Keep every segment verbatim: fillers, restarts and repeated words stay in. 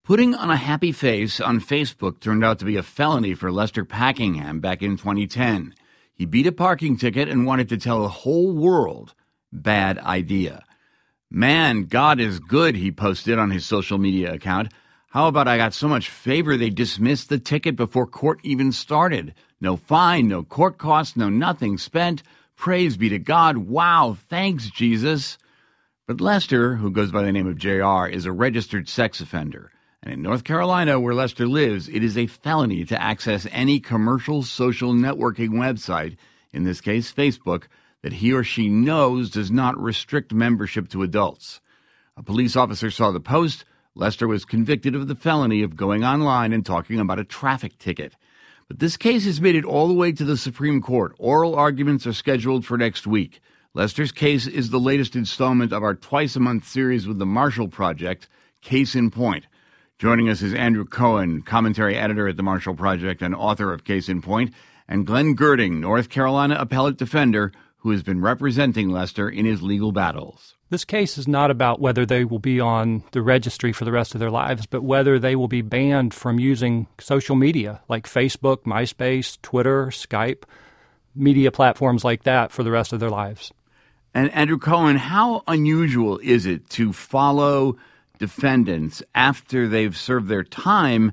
Putting on a happy face on Facebook turned out to be a felony for Lester Packingham back in twenty ten. He beat a parking ticket and wanted to tell the whole world, bad idea. Man, God is good, he posted on his social media account. How about I got so much favor they dismissed the ticket before court even started? No fine, no court costs, no nothing spent. Praise be to God. Wow, thanks, Jesus. But Lester, who goes by the name of J R, is a registered sex offender. And in North Carolina, where Lester lives, it is a felony to access any commercial social networking website, in this case Facebook, that he or she knows does not restrict membership to adults. A police officer saw the post. Lester was convicted of the felony of going online and talking about a traffic ticket. But this case has made it all the way to the Supreme Court. Oral arguments are scheduled for next week. Lester's case is the latest installment of our twice-a-month series with the Marshall Project, Case in Point. Joining us is Andrew Cohen, commentary editor at the Marshall Project and author of Case in Point, and Glenn Girding, North Carolina appellate defender, who has been representing Lester in his legal battles. This case is not about whether they will be on the registry for the rest of their lives, but whether they will be banned from using social media like Facebook, MySpace, Twitter, Skype, media platforms like that for the rest of their lives. And Andrew Cohen, how unusual is it to follow defendants after they've served their time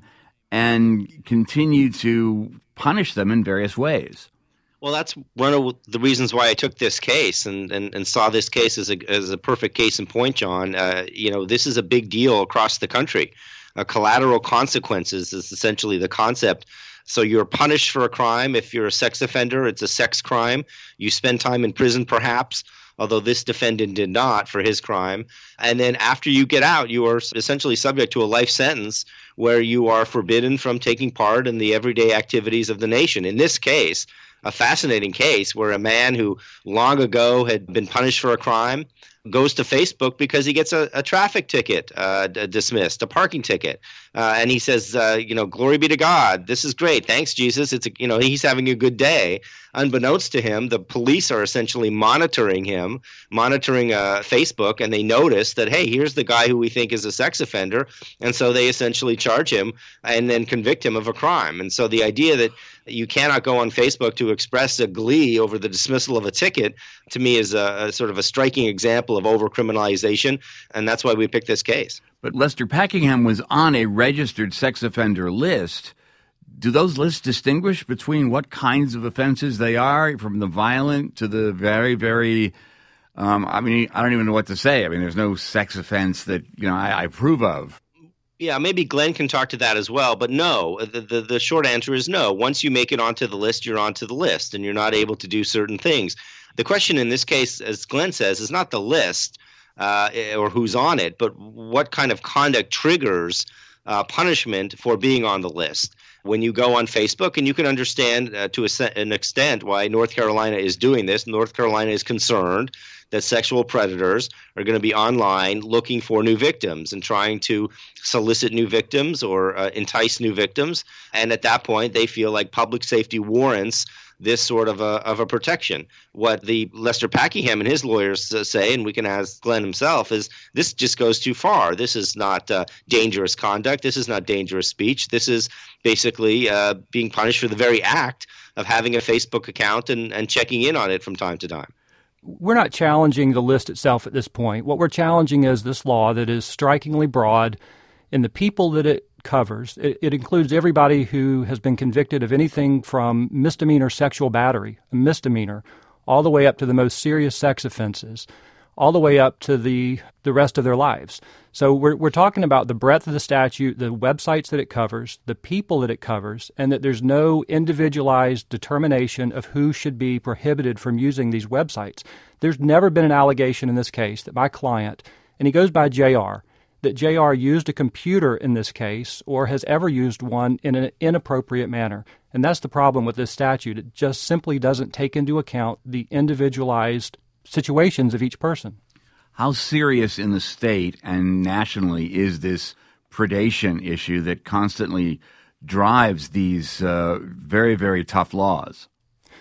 and continue to punish them in various ways? Well, that's one of the reasons why I took this case and, and, and saw this case as a as a perfect case in point, John. Uh, you know, this is a big deal across the country. Uh, collateral consequences is essentially the concept. So you're punished for a crime. If you're a sex offender, it's a sex crime. You spend time in prison, perhaps, although this defendant did not for his crime. And then after you get out, you are essentially subject to a life sentence where you are forbidden from taking part in the everyday activities of the nation. In this case, a fascinating case where a man who long ago had been punished for a crime goes to Facebook because he gets a, a traffic ticket uh, d- dismissed, a parking ticket. Uh, and he says, uh, you know, glory be to God. This is great. Thanks, Jesus. It's, a, you know, he's having a good day. Unbeknownst to him, the police are essentially monitoring him, monitoring uh, Facebook, and they notice that, hey, here's the guy who we think is a sex offender. And so they essentially charge him and then convict him of a crime. And so the idea that you cannot go on Facebook to express a glee over the dismissal of a ticket, to me, is a, a sort of a striking example of overcriminalization, and that's why we picked this case. But Lester Packingham was on a registered sex offender list. Do those lists distinguish between what kinds of offenses they are, from the violent to the very, very, um, I mean, I don't even know what to say. I mean, there's no sex offense that, you know, I, I approve of. Yeah, maybe Glenn can talk to that as well. But no, the, the the short answer is no. Once you make it onto the list, you're onto the list, and you're not able to do certain things. The question in this case, as Glenn says, is not the list uh, or who's on it, but what kind of conduct triggers uh, punishment for being on the list. When you go on Facebook, and you can understand uh, to a, an extent why North Carolina is doing this. North Carolina is concerned that sexual predators are going to be online looking for new victims and trying to solicit new victims or uh, entice new victims. And at that point, they feel like public safety warrants this sort of a of a protection. What the Lester Packingham and his lawyers uh, say, and we can ask Glenn himself, is this just goes too far. This is not uh, dangerous conduct. This is not dangerous speech. This is basically uh, being punished for the very act of having a Facebook account and, and checking in on it from time to time. We're not challenging the list itself at this point. What we're challenging is this law that is strikingly broad in the people that it covers. It, it includes everybody who has been convicted of anything from misdemeanor sexual battery, a misdemeanor, all the way up to the most serious sex offenses, all the way up to the, the rest of their lives. So we're we're talking about the breadth of the statute, the websites that it covers, the people that it covers, and that there's no individualized determination of who should be prohibited from using these websites. There's never been an allegation in this case that my client, and he goes by J R, that J R used a computer in this case or has ever used one in an inappropriate manner. And that's the problem with this statute. It just simply doesn't take into account the individualized situations of each person. How serious in the state and nationally is this predation issue that constantly drives these uh, very, very tough laws?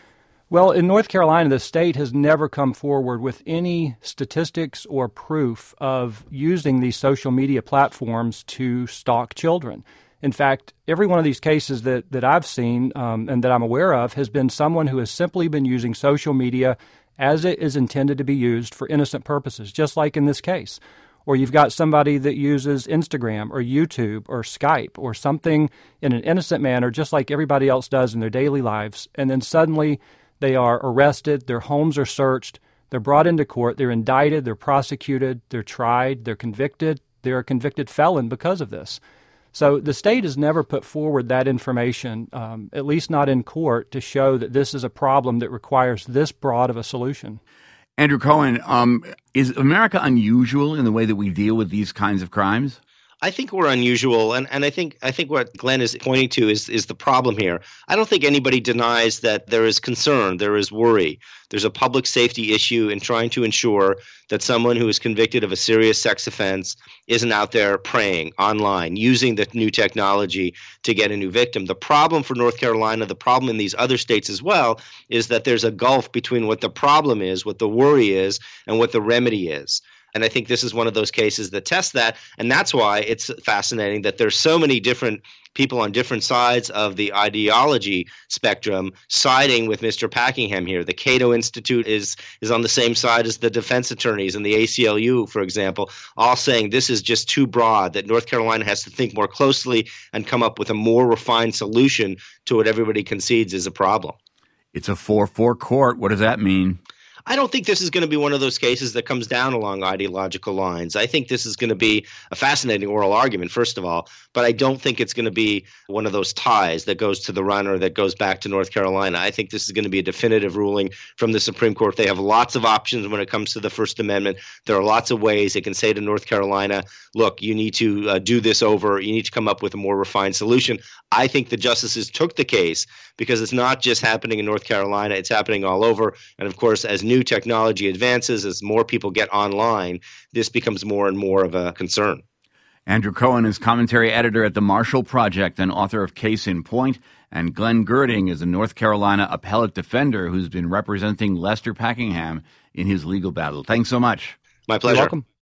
Well, in North Carolina, the state has never come forward with any statistics or proof of using these social media platforms to stalk children. In fact, every one of these cases that, that I've seen um, and that I'm aware of has been someone who has simply been using social media as it is intended to be used for innocent purposes, just like in this case. Or you've got somebody that uses Instagram or YouTube or Skype or something in an innocent manner, just like everybody else does in their daily lives, and then suddenly they are arrested, their homes are searched, they're brought into court, they're indicted, they're prosecuted, they're tried, they're convicted, they're a convicted felon because of this. So the state has never put forward that information, um, at least not in court, to show that this is a problem that requires this broad of a solution. Andrew Cohen, um, is America unusual in the way that we deal with these kinds of crimes? I think we're unusual, and, and I think I think what Glenn is pointing to is is the problem here. I don't think anybody denies that there is concern, there is worry. There's a public safety issue in trying to ensure that someone who is convicted of a serious sex offense isn't out there preying online, using the new technology to get a new victim. The problem for North Carolina, the problem in these other states as well, is that there's a gulf between what the problem is, what the worry is, and what the remedy is. And I think this is one of those cases that tests that. And that's why it's fascinating that there's so many different people on different sides of the ideology spectrum siding with Mister Packingham here. The Cato Institute is is on the same side as the defense attorneys and the A C L U, for example, all saying this is just too broad, that North Carolina has to think more closely and come up with a more refined solution to what everybody concedes is a problem. It's a four four court. What does that mean? I don't think this is going to be one of those cases that comes down along ideological lines. I think this is going to be a fascinating oral argument, first of all, but I don't think it's going to be one of those ties that goes to the runner that goes back to North Carolina. I think this is going to be a definitive ruling from the Supreme Court. They have lots of options when it comes to the First Amendment. There are lots of ways they can say to North Carolina, look, you need to uh, do this over. You need to come up with a more refined solution. I think the justices took the case because it's not just happening in North Carolina. It's happening all over. And of course, as new New technology advances, as more people get online, this becomes more and more of a concern. Andrew Cohen is commentary editor at the Marshall Project and author of Case in Point, and Glenn Girding is a North Carolina appellate defender who's been representing Lester Packingham in his legal battle. Thanks so much. My pleasure. You're welcome.